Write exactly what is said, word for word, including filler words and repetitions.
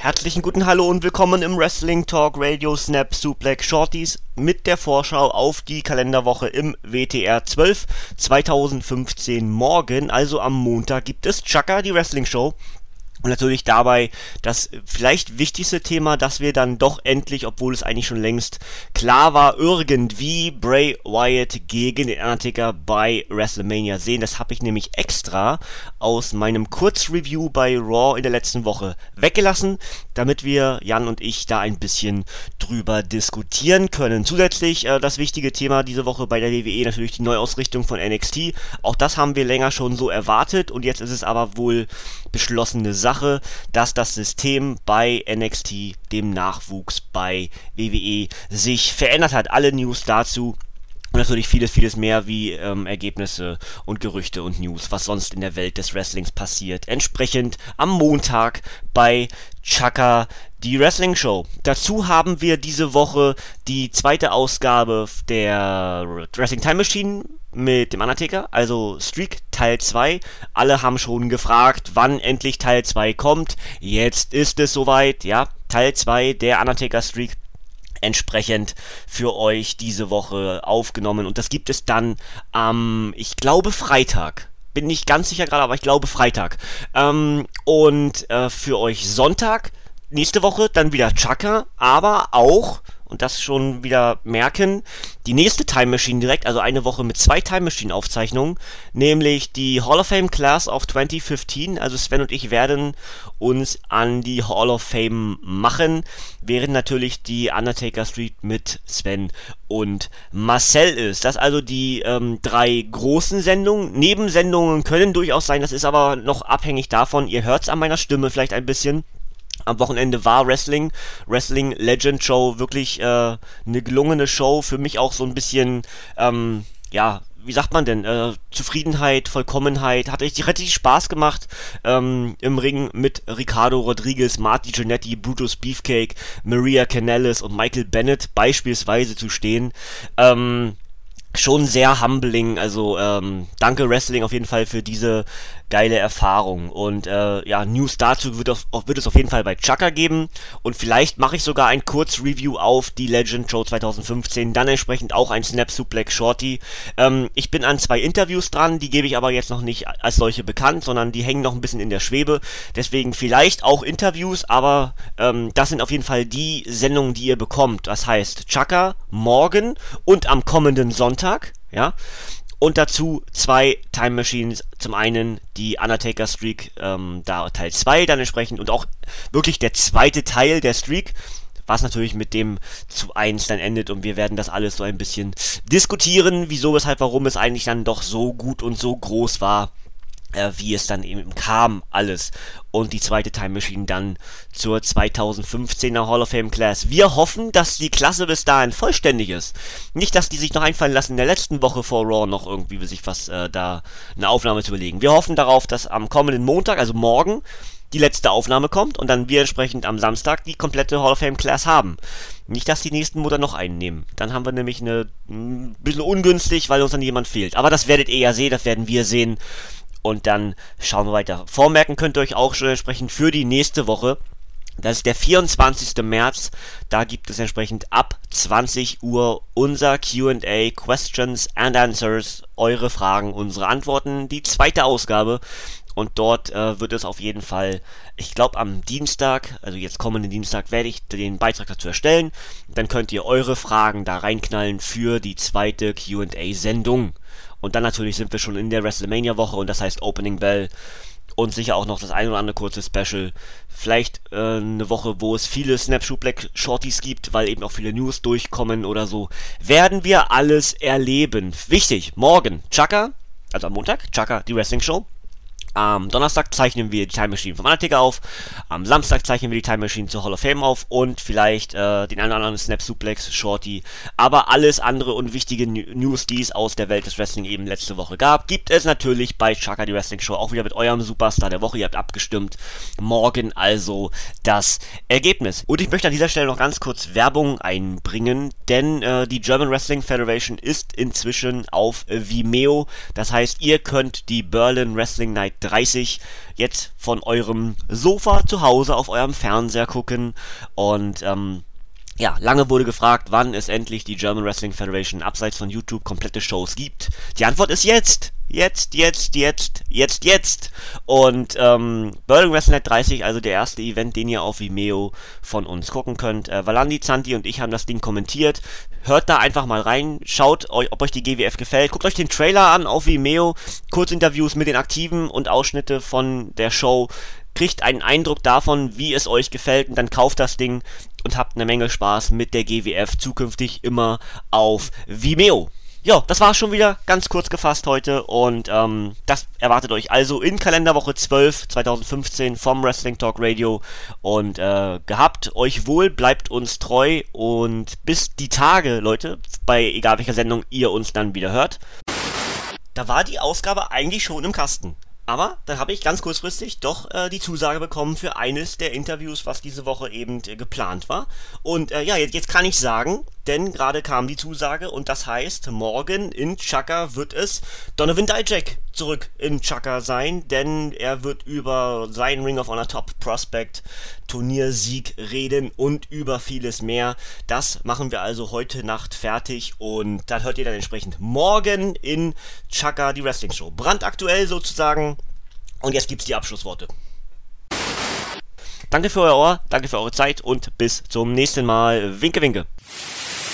Herzlichen guten Hallo und willkommen im Wrestling Talk Radio Snap Suplex Shorties mit der Vorschau auf die Kalenderwoche im W T R zwölf zweitausendfünfzehn. Morgen, also am Montag, gibt es Chaka, die Wrestling Show. Und natürlich dabei das vielleicht wichtigste Thema, dass wir dann doch endlich, obwohl es eigentlich schon längst klar war, irgendwie Bray Wyatt gegen den Undertaker bei WrestleMania sehen. Das habe ich nämlich extra aus meinem Kurzreview bei Raw in der letzten Woche weggelassen, damit wir, Jan und ich, da ein bisschen drüber diskutieren können. Zusätzlich äh, das wichtige Thema diese Woche bei der W W E, natürlich die Neuausrichtung von N X T. Auch das haben wir länger schon so erwartet und jetzt ist es aber wohl beschlossene Sache, dass das System bei N X T, dem Nachwuchs bei W W E, sich verändert hat. Alle News dazu und natürlich vieles, vieles mehr wie ähm, Ergebnisse und Gerüchte und News, was sonst in der Welt des Wrestlings passiert. Entsprechend am Montag bei Chaka, die Wrestling Show. Dazu haben wir diese Woche die zweite Ausgabe der Wrestling Time Machine mit dem Undertaker, also Streak Teil zwei. Alle haben schon gefragt, wann endlich Teil zwei kommt. Jetzt ist es soweit, ja, Teil zwei der Undertaker Streak entsprechend für euch diese Woche aufgenommen. Und das gibt es dann am, ich glaube, Freitag. Bin nicht ganz sicher gerade, aber ich glaube Freitag. Ähm, und äh, für euch Sonntag, nächste Woche, dann wieder Chaka, aber auch, und das schon wieder merken, die nächste Time Machine direkt, also eine Woche mit zwei Time Machine Aufzeichnungen, nämlich die Hall of Fame Class of zwanzig fünfzehn, also Sven und ich werden uns an die Hall of Fame machen, während natürlich die Undertaker Street mit Sven und Marcel ist. Das also die ähm, drei großen Sendungen. Nebensendungen können durchaus sein, das ist aber noch abhängig davon, ihr hört es an meiner Stimme vielleicht ein bisschen. Am Wochenende war Wrestling, Wrestling Legend Show, wirklich äh, eine gelungene Show, für mich auch so ein bisschen, ähm, ja, wie sagt man denn, äh, Zufriedenheit, Vollkommenheit, hat richtig, richtig Spaß gemacht, ähm, im Ring mit Ricardo Rodriguez, Marty Jannetty, Brutus Beefcake, Maria Kanellis und Michael Bennett beispielsweise zu stehen, ähm, schon sehr humbling, also ähm, danke Wrestling auf jeden Fall für diese geile Erfahrung und äh, ja, News dazu wird, auf, wird es auf jeden Fall bei Chaka geben und vielleicht mache ich sogar ein Kurzreview auf die Legend Show zweitausendfünfzehn, dann entsprechend auch ein Snap Suplex Shorty. Ähm, ich bin an zwei Interviews dran, die gebe ich aber jetzt noch nicht als solche bekannt, sondern die hängen noch ein bisschen in der Schwebe, deswegen vielleicht auch Interviews, aber ähm, das sind auf jeden Fall die Sendungen, die ihr bekommt, das heißt Chaka morgen und am kommenden Sonntag, ja, und dazu zwei Time Machines, zum einen die Undertaker Streak, ähm, da Teil zwei dann entsprechend und auch wirklich der zweite Teil der Streak, was natürlich mit dem zu eins dann endet und wir werden das alles so ein bisschen diskutieren, wieso, weshalb, warum es eigentlich dann doch so gut und so groß war, äh, wie es dann eben kam, alles. Und die zweite Time Machine dann zur zweitausendfünfzehner Hall of Fame Class. Wir hoffen, dass die Klasse bis dahin vollständig ist. Nicht, dass die sich noch einfallen lassen, in der letzten Woche vor Raw noch irgendwie sich was, äh, da eine Aufnahme zu überlegen. Wir hoffen darauf, dass am kommenden Montag, also morgen, die letzte Aufnahme kommt und dann wir entsprechend am Samstag die komplette Hall of Fame Class haben. Nicht, dass die nächsten Monate noch einen nehmen. Dann haben wir nämlich eine, ein bisschen ungünstig, weil uns dann jemand fehlt. Aber das werdet ihr ja sehen, das werden wir sehen. Und dann schauen wir weiter. Vormerken könnt ihr euch auch schon entsprechend für die nächste Woche. Das ist der vierundzwanzigster März. Da gibt es entsprechend ab zwanzig Uhr unser Q and A, Questions and Answers, eure Fragen, unsere Antworten, die zweite Ausgabe. Und dort äh, wird es auf jeden Fall, ich glaube am Dienstag, also jetzt kommenden Dienstag, werde ich den Beitrag dazu erstellen. Dann könnt ihr eure Fragen da reinknallen für die zweite Q and A-Sendung. Und dann natürlich sind wir schon in der WrestleMania-Woche und das heißt Opening Bell und sicher auch noch das ein oder andere kurze Special. Vielleicht äh, eine Woche, wo es viele Snap Suplex Shorties gibt, weil eben auch viele News durchkommen oder so. Werden wir alles erleben. Wichtig, morgen Chaka, also am Montag, Chaka, die Wrestling Show. Am Donnerstag zeichnen wir die Time Machine vom Undertaker auf. Am Samstag zeichnen wir die Time Machine zur Hall of Fame auf und vielleicht äh, den einen oder anderen Snap Suplex Shorty. Aber alles andere und wichtige News, die es aus der Welt des Wrestling eben letzte Woche gab, gibt es natürlich bei Chaka, die Wrestling Show, auch wieder mit eurem Superstar der Woche. Ihr habt abgestimmt. Morgen also das Ergebnis. Und ich möchte an dieser Stelle noch ganz kurz Werbung einbringen, denn äh, die German Wrestling Federation ist inzwischen auf äh, Vimeo. Das heißt, ihr könnt die Berlin Wrestling Night dreißig jetzt von eurem Sofa zu Hause auf eurem Fernseher gucken. Und ähm, ja, lange wurde gefragt, wann es endlich die German Wrestling Federation abseits von YouTube komplette Shows gibt. Die Antwort ist jetzt! Jetzt, jetzt, jetzt, jetzt, jetzt! Und ähm, Berlin WrestleNet dreißig, also der erste Event, den ihr auf Vimeo von uns gucken könnt. Äh, Valandi, Zanti und ich haben das Ding kommentiert. Hört da einfach mal rein, schaut, ob euch die G W F gefällt. Guckt euch den Trailer an auf Vimeo, Kurzinterviews mit den Aktiven und Ausschnitte von der Show. Kriegt einen Eindruck davon, wie es euch gefällt, und dann kauft das Ding und habt eine Menge Spaß mit der G W F zukünftig immer auf Vimeo. Ja, das war schon wieder ganz kurz gefasst heute, und ähm, das erwartet euch also in Kalenderwoche zwölf zweitausendfünfzehn vom Wrestling Talk Radio, und äh, gehabt euch wohl, bleibt uns treu und bis die Tage, Leute, bei egal welcher Sendung ihr uns dann wieder hört. Da war die Ausgabe eigentlich schon im Kasten. Aber dann habe ich ganz kurzfristig doch äh, die Zusage bekommen für eines der Interviews, was diese Woche eben äh, geplant war. Und äh, ja, jetzt, jetzt kann ich sagen, denn gerade kam die Zusage, und das heißt, morgen in Chaka wird es Donovan Dijak zurück in Chaka sein, denn er wird über seinen Ring of Honor Top Prospect Turniersieg reden und über vieles mehr. Das machen wir also heute Nacht fertig, und dann hört ihr dann entsprechend morgen in Chaka die Wrestling Show. Brandaktuell sozusagen. Und jetzt gibt's die Abschlussworte. Danke für euer Ohr, danke für eure Zeit und bis zum nächsten Mal. Winke, winke.